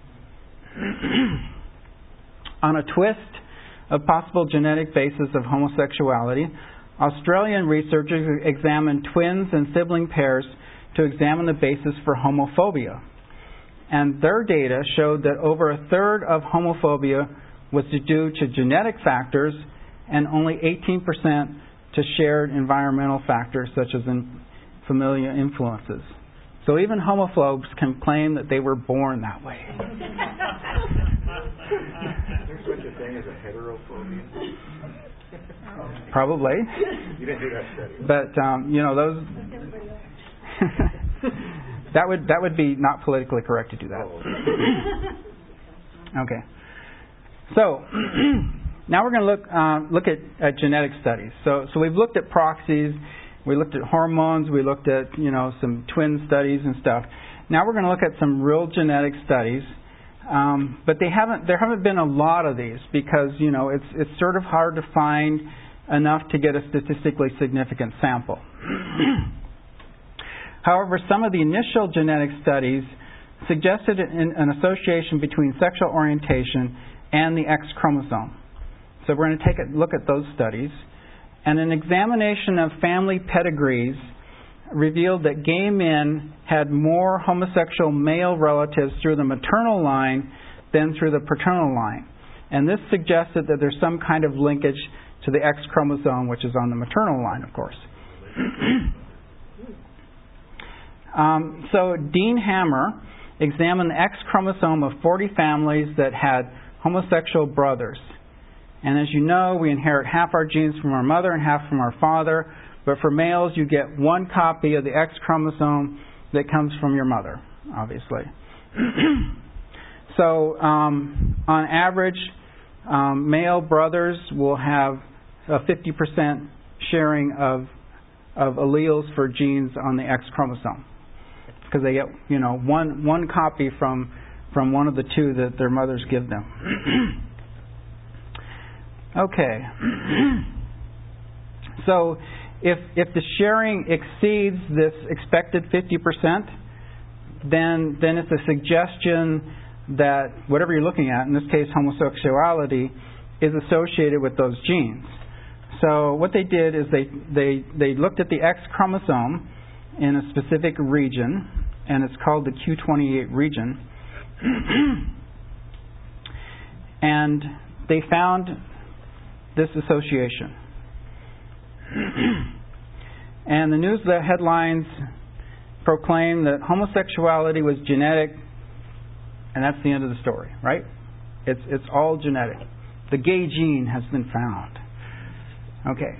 On a twist of possible genetic basis of homosexuality, Australian researchers examined twins and sibling pairs to examine the basis for homophobia. And their data showed that over a third of homophobia was due to genetic factors and only eighteen percent to shared environmental factors such as in familial influences. So even homophobes can claim that they were born that way. There's such a thing as a heterophobia. Probably. You didn't do that study. But um, you know those. that would that would be not politically correct to do that. Oh. Okay. So now we're going to look uh, look at, at genetic studies. So so we've looked at proxies, we looked at hormones, we looked at you know some twin studies and stuff. Now we're going to look at some real genetic studies, um, but they haven't there haven't been a lot of these because you know it's it's sort of hard to find enough to get a statistically significant sample. However, some of the initial genetic studies suggested an, an association between sexual orientation and the X chromosome. So we're going to take a look at those studies. And an examination of family pedigrees revealed that gay men had more homosexual male relatives through the maternal line than through the paternal line. And this suggested that there's some kind of linkage to the X chromosome, which is on the maternal line, of course. um, so Dean Hammer examined the X chromosome of forty families that had homosexual brothers. And as you know, we inherit half our genes from our mother and half from our father. But for males, you get one copy of the X chromosome that comes from your mother, obviously. So, um, on average, um, male brothers will have a fifty percent sharing of of alleles for genes on the X chromosome, because they get you know one one copy from from one of the two that their mothers give them. Okay. So if if the sharing exceeds this expected fifty percent, then then it's a suggestion that whatever you're looking at, in this case homosexuality, is associated with those genes. So what they did is they, they, they looked at the X chromosome in a specific region, and it's called the Q twenty-eight region. And they found this association. And the news headlines proclaim that homosexuality was genetic, and that's the end of the story, right? It's it's all genetic. The gay gene has been found. Okay.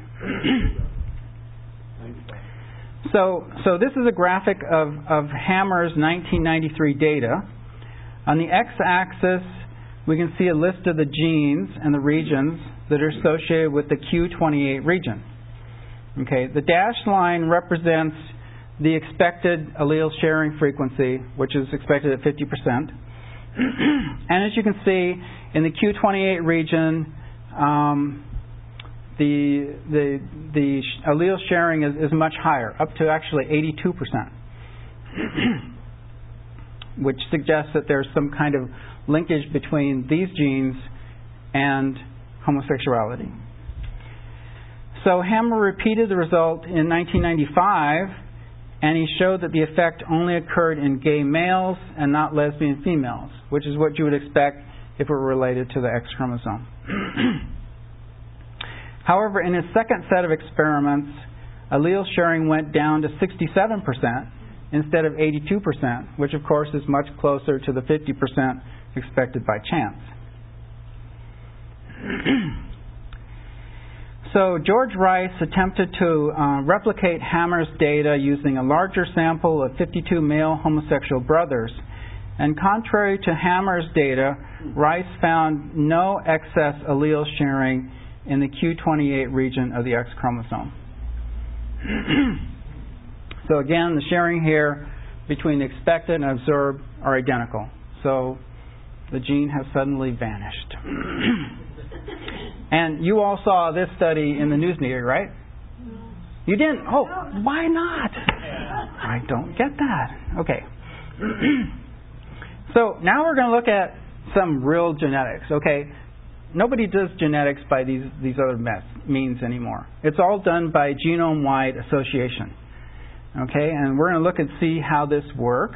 so so this is a graphic of, of Hammer's nineteen ninety-three data. On the x-axis, we can see a list of the genes and the regions that are associated with the Q twenty-eight region. Okay, the dashed line represents the expected allele sharing frequency, which is expected at fifty percent. And as you can see, in the Q twenty-eight region, um, the the the allele sharing is, is much higher, up to actually eighty-two percent, which suggests that there's some kind of linkage between these genes and homosexuality. So Hammer repeated the result in nineteen ninety-five, and he showed that the effect only occurred in gay males and not lesbian females, which is what you would expect if it were related to the X chromosome. However, in his second set of experiments, allele sharing went down to sixty-seven percent instead of eighty-two percent, which of course is much closer to the fifty percent expected by chance. So George Rice attempted to uh, replicate Hammer's data using a larger sample of fifty-two male homosexual brothers. And contrary to Hammer's data, Rice found no excess allele sharing in the Q twenty-eight region of the X chromosome. So again, the sharing here between the expected and observed are identical. So the gene has suddenly vanished. And you all saw this study in the news media, right? No. You didn't? Oh, why not? I don't get that. Okay. So now we're going to look at some real genetics. Okay. Nobody does genetics by these, these other meth- means anymore. It's all done by genome-wide association. Okay, and we're going to look and see how this works.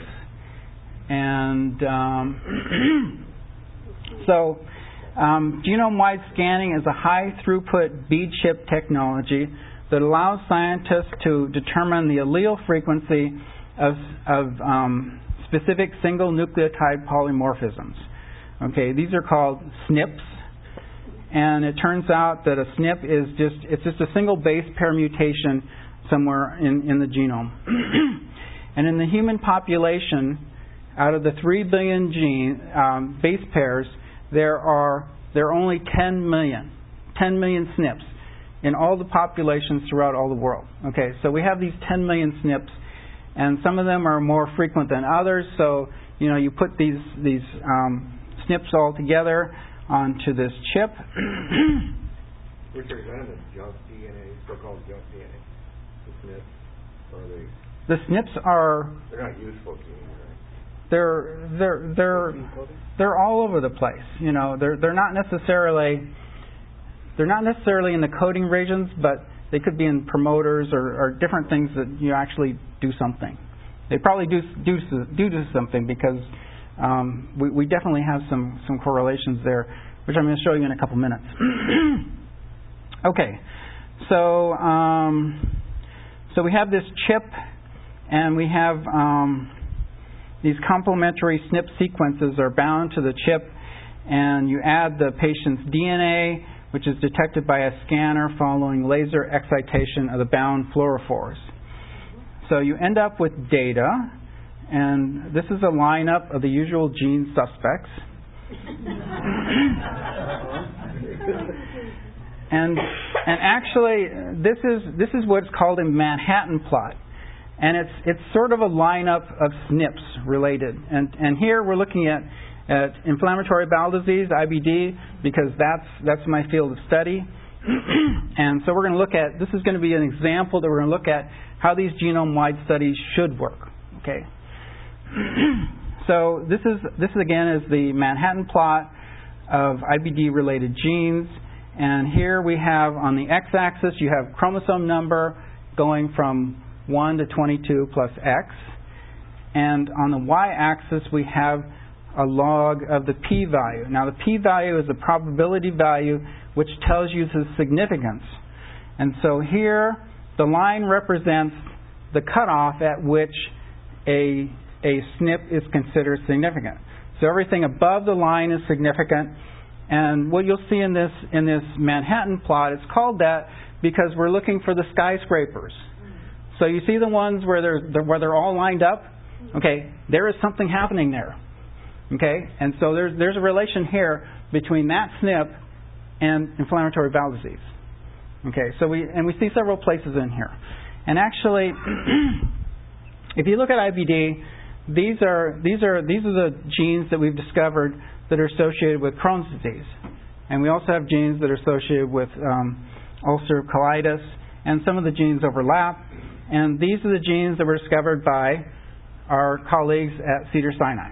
And um, so um, genome-wide scanning is a high-throughput bead chip technology that allows scientists to determine the allele frequency of, of um, specific single nucleotide polymorphisms. Okay, these are called S N Ps. And it turns out that a S N P is just, it's just a single base pair mutation somewhere in, in the genome. And in the human population, out of the three billion gene um, base pairs, there are there are only ten million, ten million S N Ps in all the populations throughout all the world. Okay, so we have these ten million S N Ps, and some of them are more frequent than others. So you know, you put these these um, S N Ps all together onto this chip. Which are kind of junk D N A, so-called junk D N A. The S N Ps, or they? The S N Ps are. They're not useful genes, right? They're they're they're they're all over the place. You know, they're they're not necessarily they're not necessarily in the coding regions, but they could be in promoters or, or different things that you actually do something. They probably do do do, do something because um, we we definitely have some some correlations there, which I'm going to show you in a couple minutes. Okay, so um, so we have this chip, and we have um, these complementary S N P sequences are bound to the chip, and you add the patient's D N A, which is detected by a scanner following laser excitation of the bound fluorophores. So you end up with data, and this is a lineup of the usual gene suspects. and and actually, this is this is what's called a Manhattan plot. And it's it's sort of a lineup of S N Ps related. And and here we're looking at at inflammatory bowel disease, I B D, because that's that's my field of study. And so we're going to look at, this is going to be an example that we're going to look at how these genome-wide studies should work. Okay. So this is this is again is the Manhattan plot of I B D-related genes. And here we have on the x-axis, you have chromosome number going from one to twenty-two plus X. And on the y-axis, we have a log of the p-value. Now, the p-value is a probability value which tells you the significance. And so here, the line represents the cutoff at which a, a S N P is considered significant. So everything above the line is significant. And what you'll see in this in this Manhattan plot, it's called that because we're looking for the skyscrapers. So you see the ones where they're where they're all lined up. Okay, there is something happening there. Okay, and so there's there's a relation here between that S N P and inflammatory bowel disease. Okay, so we and we see several places in here. And actually, if you look at I B D, these are these are these are the genes that we've discovered that are associated with Crohn's disease. And we also have genes that are associated with um, ulcerative colitis, and some of the genes overlap. And these are the genes that were discovered by our colleagues at Cedars-Sinai.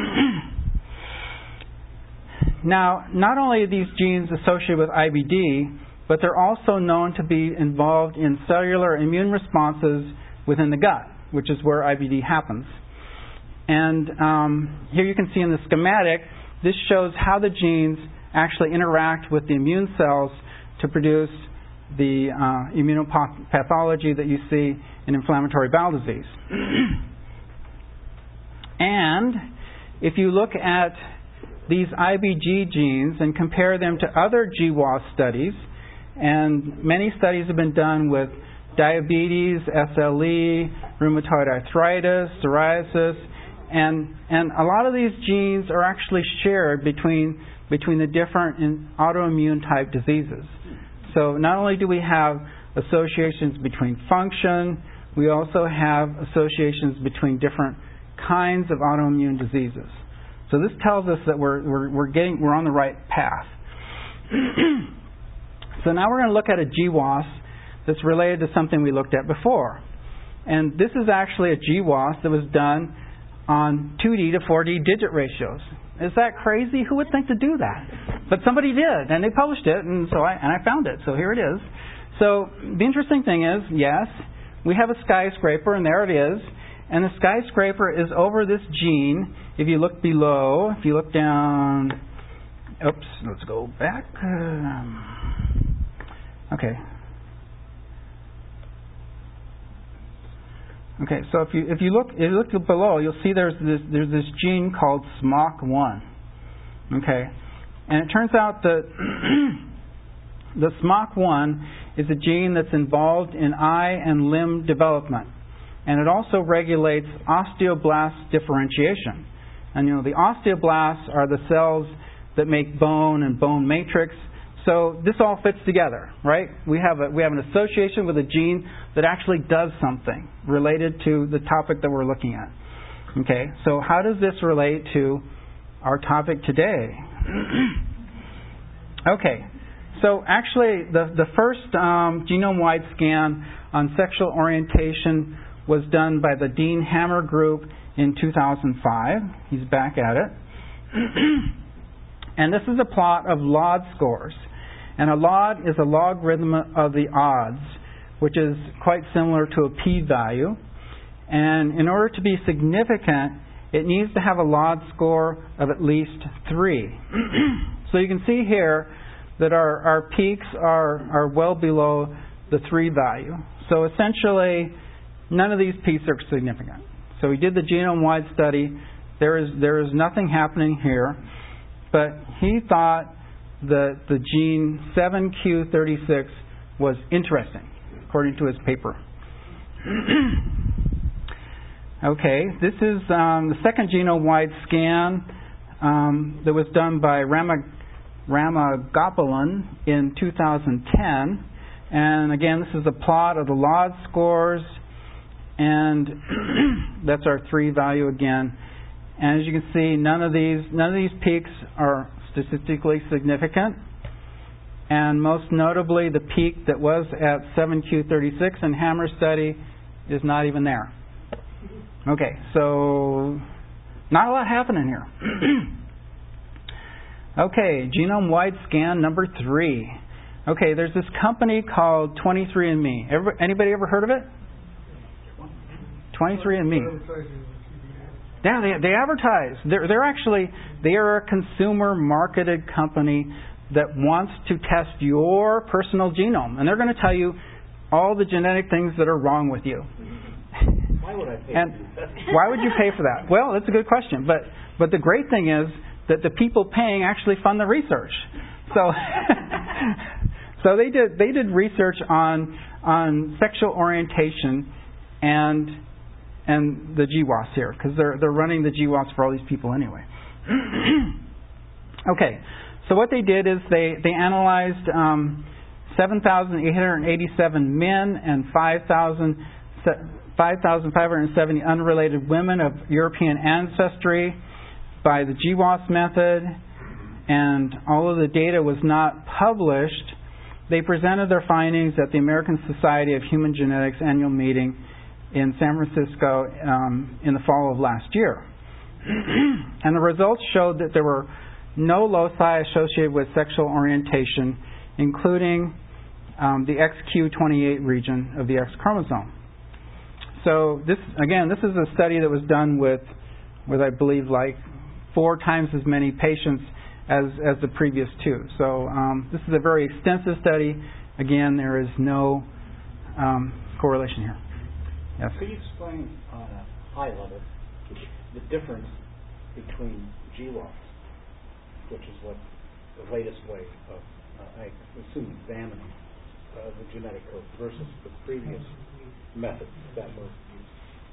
Now, not only are these genes associated with I B D, but they're also known to be involved in cellular immune responses within the gut, which is where I B D happens. And um, here you can see in the schematic, this shows how the genes actually interact with the immune cells to produce the uh, immunopathology that you see in inflammatory bowel disease. And if you look at these I B G genes and compare them to other G W A S studies, and many studies have been done with diabetes, S L E, rheumatoid arthritis, psoriasis, and and a lot of these genes are actually shared between between the different in autoimmune type diseases. So not only do we have associations between function, we also have associations between different kinds of autoimmune diseases. So this tells us that we're we're, we're getting we're on the right path. So now we're going to look at a G W A S that's related to something we looked at before. And this is actually a G W A S that was done on two D to four D digit ratios. Is that crazy? Who would think to do that? But somebody did, and they published it, and so I and I found it. So here it is. So the interesting thing is, yes, we have a skyscraper, and there it is. And the skyscraper is over this gene. If you look below, if you look down, oops, let's go back. Um, okay. Okay, so if you if you look if you look below, you'll see there's this there's this gene called S M O C one. Okay, and it turns out that the S M O C one is a gene that's involved in eye and limb development, and it also regulates osteoblast differentiation. And you know the osteoblasts are the cells that make bone and bone matrix. So this all fits together, right? We have a, we have an association with a gene that actually does something related to the topic that we're looking at. Okay, so how does this relate to our topic today? Okay, so actually the, the first um, genome-wide scan on sexual orientation was done by the Dean Hammer group in two thousand five. He's back at it. And this is a plot of L O D scores. And a L O D is a logarithm of the odds, which is quite similar to a p-value. And in order to be significant, it needs to have a L O D score of at least three. So you can see here that our, our peaks are, are well below the three value. So essentially, none of these peaks are significant. So we did the genome-wide study. There is, there is nothing happening here. But he thought that the gene seven q thirty-six was interesting, according to his paper. Okay, this is um, the second genome-wide scan um, that was done by Rama, Ramagopalan in two thousand ten. And again, this is a plot of the L O D scores, and that's our three value again. And as you can see, none of these none of these peaks are statistically significant. And most notably, the peak that was at seven Q thirty-six in Hammer's study is not even there. Okay, so not a lot happening here. Okay, genome-wide scan number three. Okay, there's this company called twenty-three and me. Ever, anybody ever heard of it? twenty-three and me. Yeah, they they advertise. They're they're actually they are a consumer marketed company that wants to test your personal genome, and they're going to tell you all the genetic things that are wrong with you. Why would I pay and for that? Why would you pay for that? Well, that's a good question. But but the great thing is that the people paying actually fund the research. So so they did they did research on on sexual orientation and and the G W A S here, because they're they're running the G W A S for all these people anyway. Okay, so what they did is they they analyzed um, seven thousand eight hundred eighty-seven men and five thousand five thousand five hundred seventy unrelated women of European ancestry by the G W A S method, and although the data was not published, they presented their findings at the American Society of Human Genetics annual meeting in San Francisco um, in the fall of last year. And the results showed that there were no loci associated with sexual orientation, including um, the X Q twenty-eight region of the X chromosome. So this, again, this is a study that was done with, with I believe, like four times as many patients as, as the previous two. So um, this is a very extensive study. Again, there is no um, correlation here. Yes? Could you explain on a high level the difference between G W A S, which is what the latest way of, uh, I assume, examining uh, the genetic code, versus the previous methods that were used?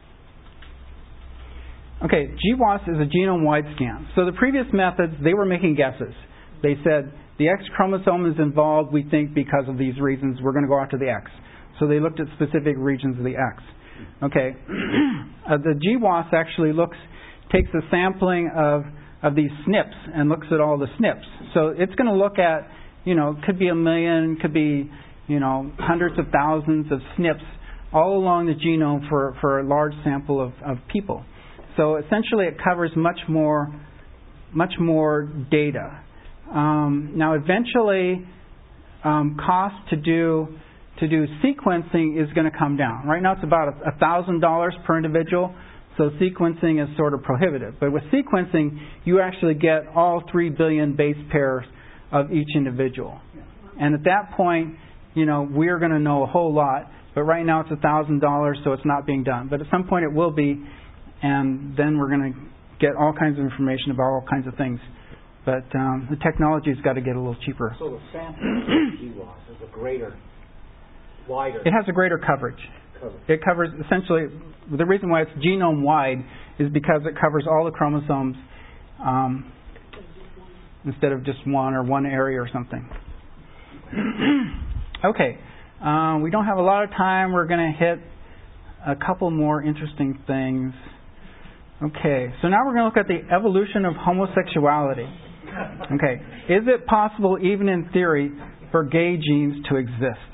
Okay, G W A S is a genome-wide scan. So the previous methods, they were making guesses. They said, the X chromosome is involved, we think, because of these reasons. We're going to go after the X. So they looked at specific regions of the X. Okay, uh, the G W A S actually looks, takes a sampling of, of these S N Ps and looks at all the S N Ps. So it's going to look at, you know, could be a million, could be, you know, hundreds of thousands of S N Ps all along the genome for, for a large sample of, of people. So essentially it covers much more, much more data. Um, now eventually um, cost to do to do sequencing is going to come down. Right now it's about a thousand dollars per individual, so sequencing is sort of prohibitive. But with sequencing, you actually get all three billion base pairs of each individual. And at that point, you know, we're going to know a whole lot. But right now it's a thousand dollars, so it's not being done. But at some point it will be, and then we're going to get all kinds of information about all kinds of things. But um, the technology's got to get a little cheaper. So the sample of G W A S is a greater, wider. It has a greater coverage. coverage. It covers essentially, the reason why it's genome-wide is because it covers all the chromosomes um, instead of just one or one area or something. Okay, uh, we don't have a lot of time. We're going to hit a couple more interesting things. Okay, so now we're going to look at the evolution of homosexuality. Okay, is it possible, even in theory, for gay genes to exist?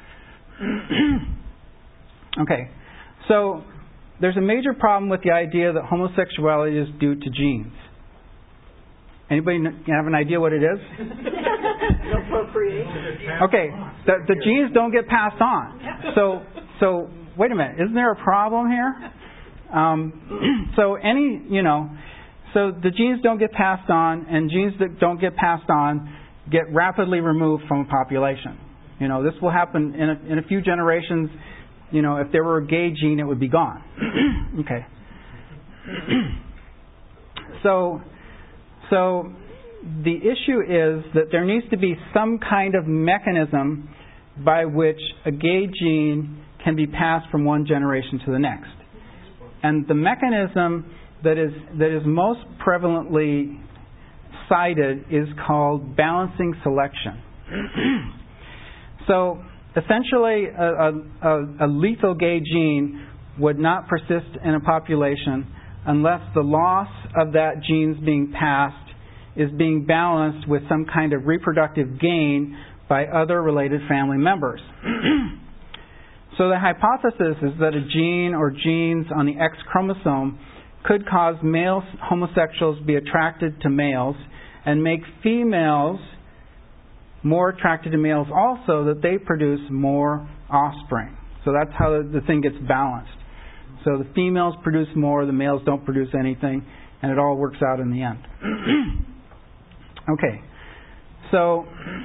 Okay, so there's a major problem with the idea that homosexuality is due to genes. Anybody have an idea what it is? Procreation. Okay, the, the genes don't get passed on. So, so wait a minute, isn't there a problem here? Um, so any, you know, so the genes don't get passed on, and genes that don't get passed on get rapidly removed from a population. You know, this will happen in a, in a few generations. You know, if there were a gay gene, it would be gone. Okay. so, so the issue is that there needs to be some kind of mechanism by which a gay gene can be passed from one generation to the next. And the mechanism that is that is most prevalently cited is called balancing selection. So essentially, a, a, a lethal gay gene would not persist in a population unless the loss of that gene's being passed is being balanced with some kind of reproductive gain by other related family members. So the hypothesis is that a gene or genes on the X chromosome could cause male homosexuals to be attracted to males and make females more attracted to males also, that they produce more offspring. So that's how the thing gets balanced. So the females produce more, the males don't produce anything, and it all works out in the end. Okay, so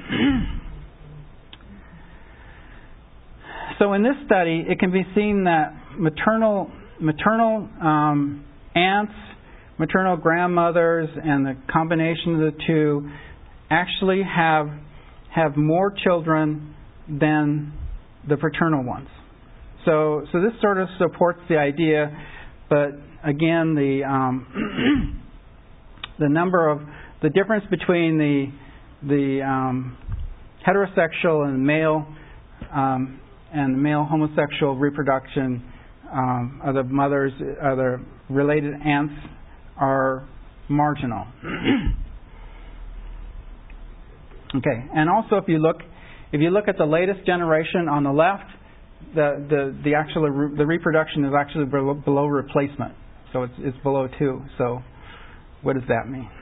so in this study, it can be seen that maternal maternal um, aunts, maternal grandmothers, and the combination of the two actually have have more children than the fraternal ones. So, so this sort of supports the idea, but again, the um, the number of the difference between the the um, heterosexual and male um, and male homosexual reproduction um, of the mothers, of the related aunts, are marginal. Okay, and also if you look if you look at the latest generation on the left, the the the actual re, the reproduction is actually below, below replacement, so it's it's below two. So what does that mean?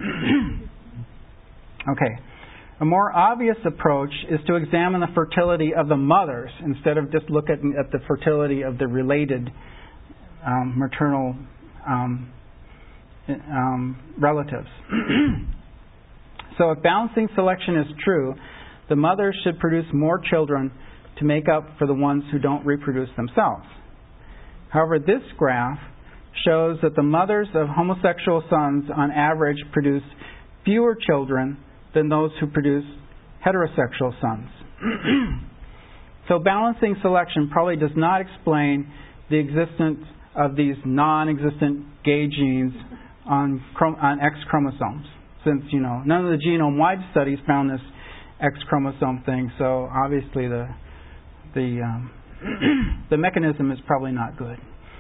Okay, a more obvious approach is to examine the fertility of the mothers instead of just looking at the fertility of the related um, maternal um, um, relatives. So if balancing selection is true, the mothers should produce more children to make up for the ones who don't reproduce themselves. However, this graph shows that the mothers of homosexual sons on average produce fewer children than those who produce heterosexual sons. So balancing selection probably does not explain the existence of these non-existent gay genes on, on X chromosomes, since, you know, none of the genome-wide studies found this X chromosome thing, so obviously the the um, the mechanism is probably not good.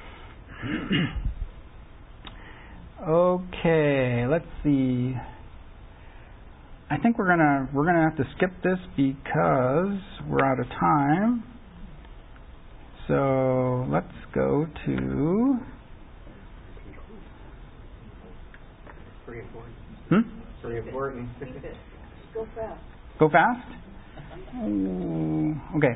Okay, let's see. I think we're gonna we're gonna have to skip this because we're out of time. So let's go to. Pretty important. Hmm? Pretty important. Go fast. Go fast? Ooh, okay.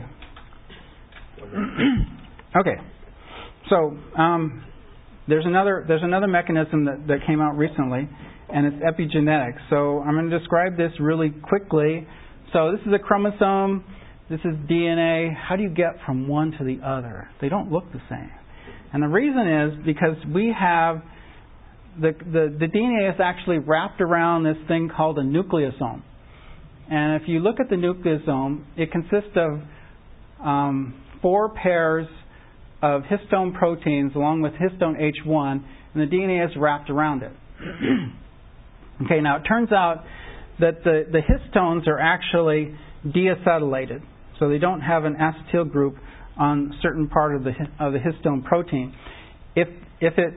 Okay. So um, there's another there's another mechanism that, that came out recently, and it's epigenetics. So I'm going to describe this really quickly. So this is a chromosome. This is D N A. How do you get from one to the other? They don't look the same. And the reason is because we have the the, the D N A is actually wrapped around this thing called a nucleosome. And if you look at the nucleosome, it consists of um, four pairs of histone proteins along with histone H one, and the D N A is wrapped around it. Okay, now it turns out that the, the histones are actually deacetylated, so they don't have an acetyl group on a certain part of the of the histone protein. If if it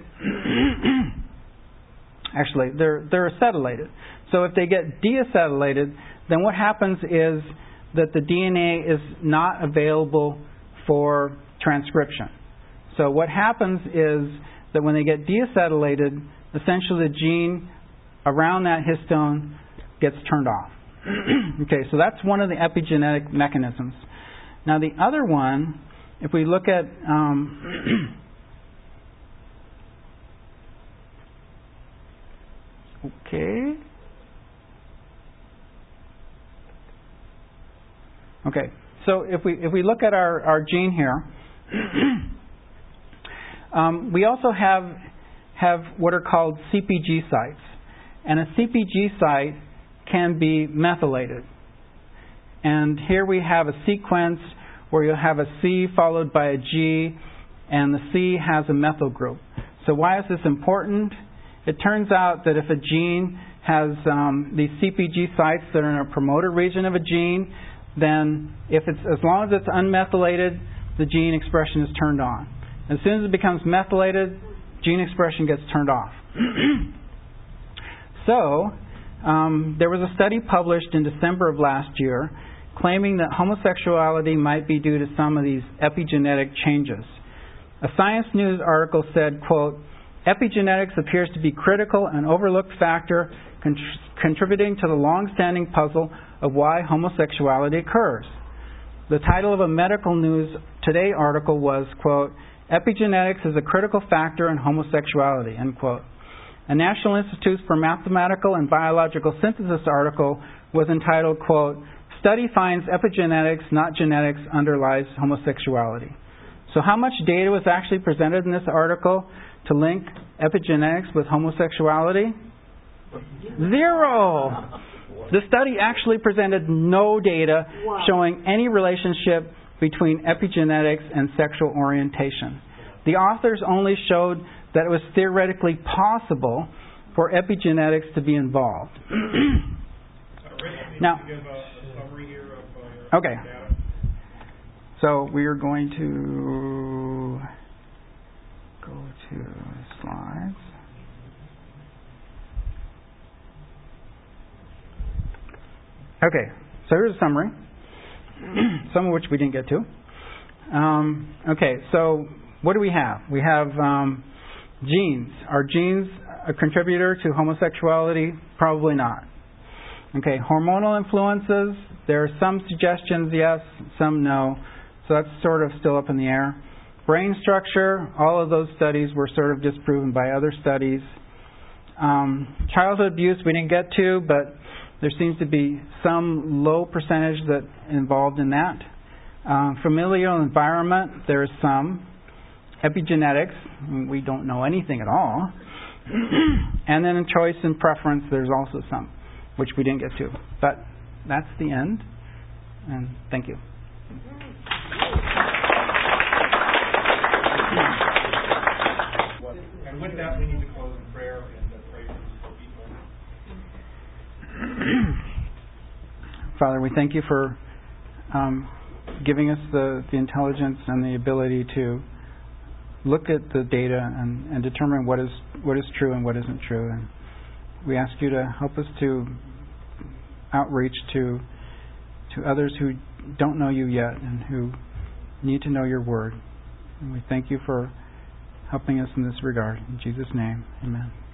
actually they're they're acetylated, so if they get deacetylated, then what happens is that the D N A is not available for transcription. So what happens is that when they get deacetylated, essentially the gene around that histone gets turned off. Okay, so that's one of the epigenetic mechanisms. Now the other one, if we look at um, okay. Okay, so if we if we look at our, our gene here, um, we also have have what are called C P G sites, and a C P G site can be methylated. And here we have a sequence where you'll have a C followed by a G, and the C has a methyl group. So why is this important? It turns out that if a gene has um, these C P G sites that are in a promoter region of a gene, then if it's as long as it's unmethylated, the gene expression is turned on. As soon as it becomes methylated, gene expression gets turned off. So, um, there was a study published in December of last year claiming that homosexuality might be due to some of these epigenetic changes. A Science News article said, quote, "Epigenetics appears to be critical and overlooked factor contr- contributing to the long-standing puzzle of why homosexuality occurs." The title of a Medical News Today article was, quote, "Epigenetics is a critical factor in homosexuality," end quote. A National Institute for Mathematical and Biological Synthesis article was entitled, quote, "Study finds epigenetics, not genetics, underlies homosexuality." So how much data was actually presented in this article to link epigenetics with homosexuality? Zero! The study actually presented no data Wow. showing any relationship between epigenetics and sexual orientation. The authors only showed that it was theoretically possible for epigenetics to be involved. Now, Give a, a summary here of uh, your okay. data. So we are going to go to slides. Okay, so here's a summary, some of which we didn't get to. Um, okay, so what do we have? We have um, genes. Are genes a contributor to homosexuality? Probably not. Okay, hormonal influences. There are some suggestions, yes, some no. So that's sort of still up in the air. Brain structure, all of those studies were sort of disproven by other studies. Um, childhood abuse we didn't get to, but there seems to be some low percentage that involved in that. Uh, familial environment, there is some. Epigenetics, we don't know anything at all. And then in choice and preference, there's also some, which we didn't get to. But that's the end, and thank you. And with that, we need to close in prayer and uh, pray for people. Father, we thank you for um, giving us the, the intelligence and the ability to look at the data and, and determine what is what is true and what isn't true. And we ask you to help us to outreach to to others who don't know you yet and who need to know your word. And we thank you for helping us in this regard. In Jesus' name, amen.